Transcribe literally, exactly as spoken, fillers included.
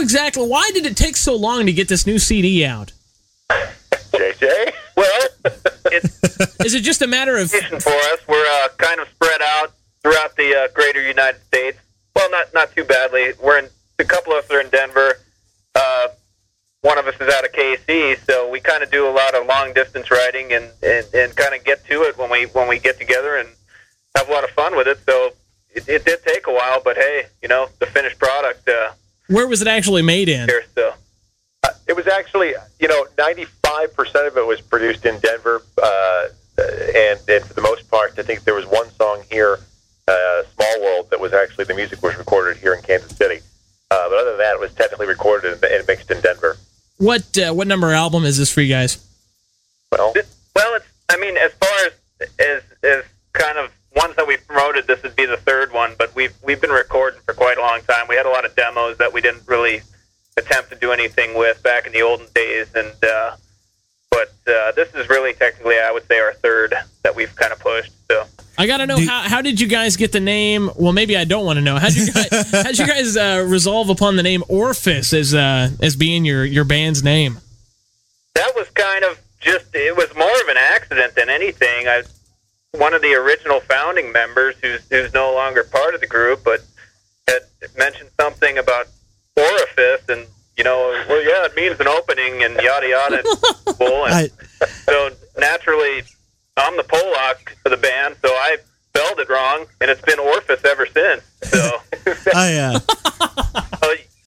exactly, why did it take so long to get this new C D out? J J? Well, It's Is it just a matter of... for us. We're uh, kind of spread out throughout the uh, greater United States. Well, not not too badly. We're in a couple of us are in Denver. Uh, one of us is out of K C, so we kind of do a lot of long distance riding and, and, and kind of get to it when we when we get together and have a lot of fun with it. So it, it did take a while, but hey, you know, the finished product uh, Where was it actually made in? here. So uh, it was actually, you know, ninety-five percent of it was produced in Denver, uh, and, and for the most part, I think there was one song here, uh, Small World, that was actually, the music was recorded here in Kansas City. Uh, but other than that, it was technically recorded and, and mixed in Denver. What uh, what number album is this for you guys? Well, well, it's I mean, as far as as as kind of ones that we've promoted, this would be the third one. But we've we've been recording for quite a long time. We had a lot of demos that we didn't really attempt to do anything with back in the olden days, and uh, but uh, this is really technically, I would say, our third that we've kind of pushed. So I gotta know, Do- how how did you guys get the name? Well, maybe I don't want to know. How did you guys, how'd you guys uh, resolve upon the name Orphis as uh, as being your, your band's name? that was kind of just, it was more of an accident than anything. I one of the original founding members, who's who's no longer part of the group, but had mentioned something about orifice, and you know, well, yeah, it means an opening, and yada yada. And bull, and I, so naturally, I'm the Pollock of the band, so I spelled it wrong, and it's been Orphis ever since. So I, uh, uh,